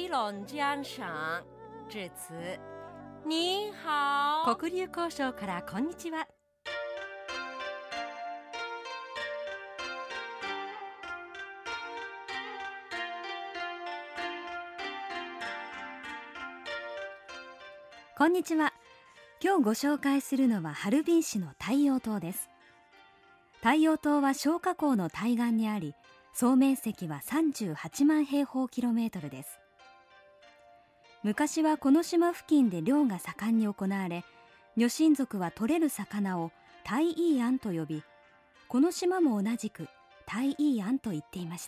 龙江省致辞。你好。 黒竜江省からこんにちは。こんにちは。今日ご紹介するのはハルビン市の太陽島です。太陽島は小河口の対岸にあり、総面積は38万平方キロメートルです。昔はこの島付近で漁が盛んに行われ、女真族は取れる魚をタイイーアンと呼び、この島も同じくタイイーアンと言っていました。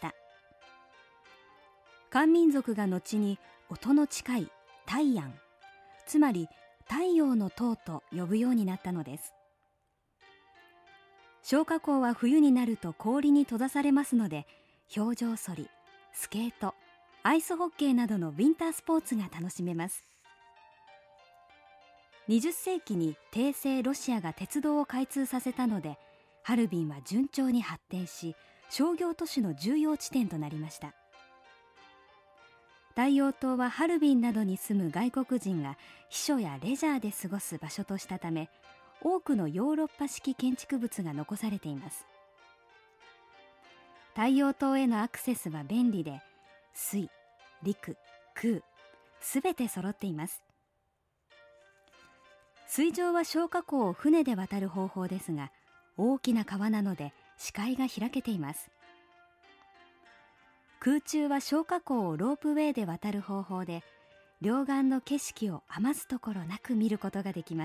漢民族が後に音の近いタイアン、つまり太陽の塔と呼ぶようになったのです。小河口は冬になると氷に閉ざされますので、氷上ソリ、スケート、アイスホッケーなどのウィンタースポーツが楽しめます。20世紀に帝政ロシアが鉄道を開通させたので、ハルビンは順調に発展し、商業都市の重要地点となりました。太陽島はハルビンなどに住む外国人が避暑やレジャーで過ごす場所としたため、多くのヨーロッパ式建築物が残されています。太陽島へのアクセスは便利で、水、陸、空、すべて揃っています。水上は小河口を船で渡る方法ですが、大きな川なので視界が開けています。空中は小河口をロープウェイで渡る方法で、両岸の景色を余すところなく見ることができます。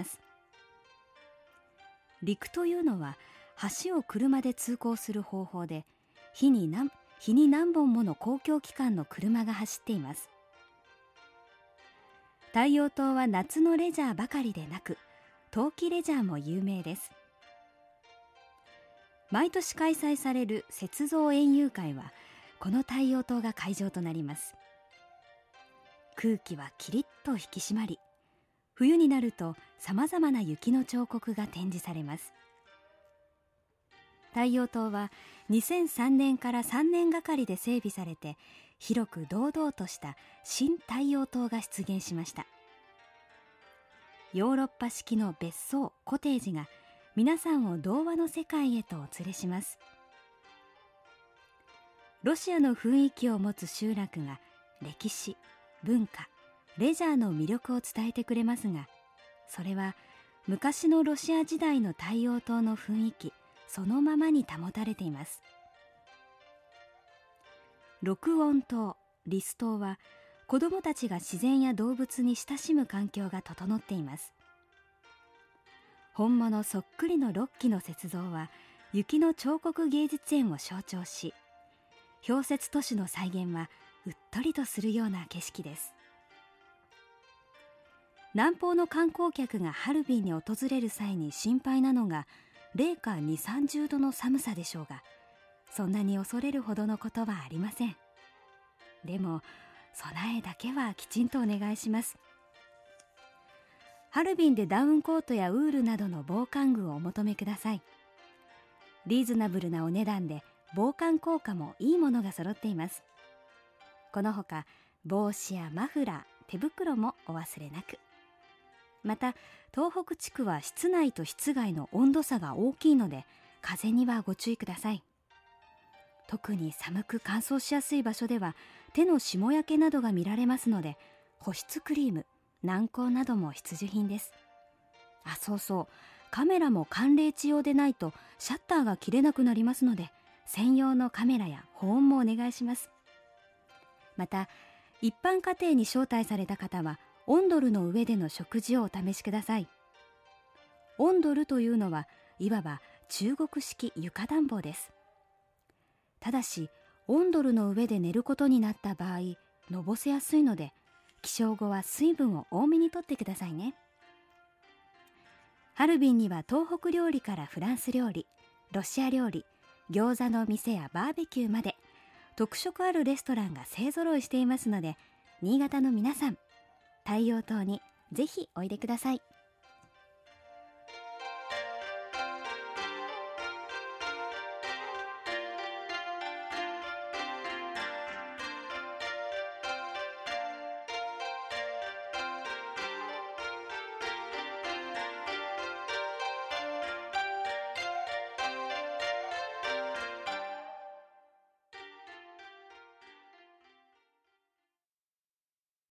陸というのは橋を車で通行する方法で、日に何本もの公共機関の車が走っています。太陽島は夏のレジャーばかりでなく、冬季レジャーも有名です。毎年開催される雪像園遊会は、この太陽島が会場となります。空気はキリッと引き締まり、冬になると様々な雪の彫刻が展示されます。太陽島は2003年から3年がかりで整備されて、広く堂々とした新太陽島が出現しました。ヨーロッパ式の別荘、コテージが皆さんを童話の世界へとお連れします。ロシアの雰囲気を持つ集落が歴史、文化、レジャーの魅力を伝えてくれますが、それは昔のロシア時代の太陽島の雰囲気そのままに保たれています。録音島、リス島は子どもたちが自然や動物に親しむ環境が整っています。本物そっくりの6基の雪像は雪の彫刻芸術園を象徴し、氷雪都市の再現はうっとりとするような景色です。南方の観光客がハルビンに訪れる際に心配なのが、零下2、30度の寒さでしょうが、そんなに恐れるほどのことはありません。でも、備えだけはきちんとお願いします。ハルビンでダウンコートやウールなどの防寒具をお求めください。リーズナブルなお値段で防寒効果もいいものが揃っています。このほか、帽子やマフラー、手袋もお忘れなく。また、東北地区は室内と室外の温度差が大きいので、風にはご注意ください。特に寒く乾燥しやすい場所では、手の霜焼けなどが見られますので、保湿クリーム、軟膏なども必需品です。そうそう、カメラも寒冷地用でないとシャッターが切れなくなりますので、専用のカメラや保温もお願いします。また、一般家庭に招待された方は、オンドルの上での食事をお試しください。オンドルというのは、いわば中国式床暖房です。ただし、オンドルの上で寝ることになった場合、のぼせやすいので、起床後は水分を多めにとってくださいね。ハルビンには東北料理からフランス料理、ロシア料理、餃子の店やバーベキューまで、特色あるレストランが勢ぞろいしていますので、新潟の皆さん、太陽島にぜひおいでください。